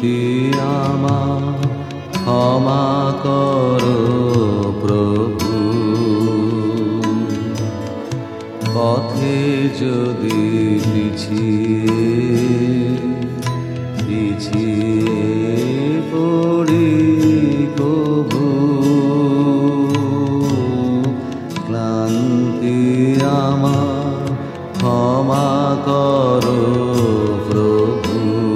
ক্লান্তি আমার ক্ষমা করো প্রভু। পথে যদি পিছিয়ে পড়ি কভু, ক্লান্তি আমার ক্ষমা করো প্রভু।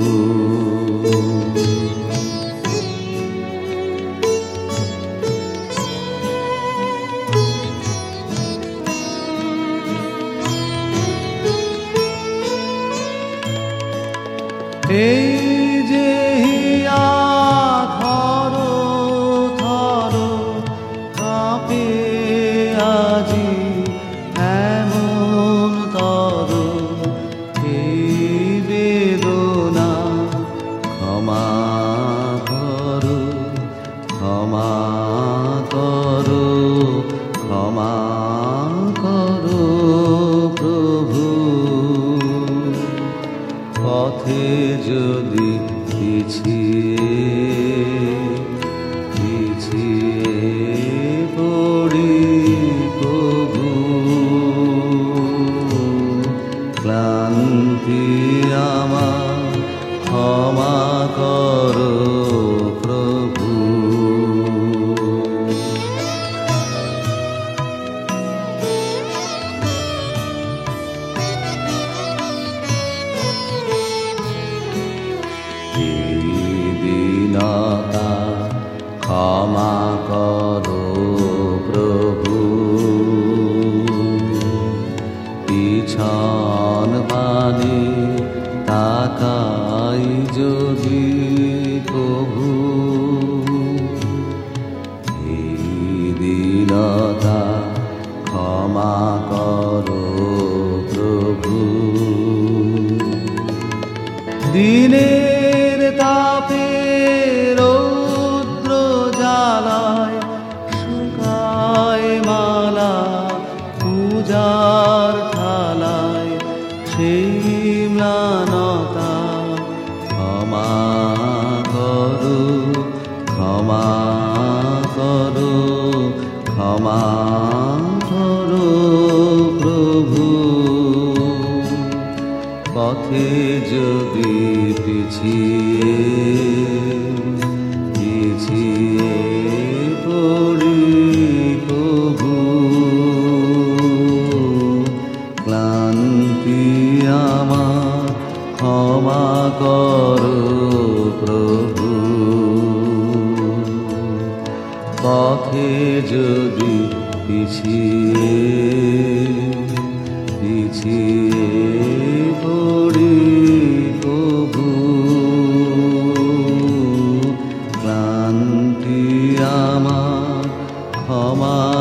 এই যে হিয়া থরো থরো কাঁপে আজি এমন তর, এই বেদনা ক্ষমা করো, ক্ষমা করো, ক্ষমা করো প্রভু। পথে যদি পিছিয়ে পড়ি কভু, ক্লান্তি আমার ক্ষমা করো প্রভু। দীনতা ক্ষমা করো প্রভু, পিছন পানে তাকাই যদি প্রভু। দীনতা ক্ষমা করো প্রভু। দিনের তাপে রৌদ্র জ্বালায় শুকায় মালা পূজার থালায়, সেই ম্লানতা ক্ষমা করো, ক্ষমা করো, ক্ষমা করো প্রভু। পথে যদি পিছিয়ে পড়ি কভু, ক্লান্তি আমার ক্ষমা করো প্রভু। পথে যদি পিছিয়ে পড়ি কভু, ক্লান্তি আমার ক্ষমা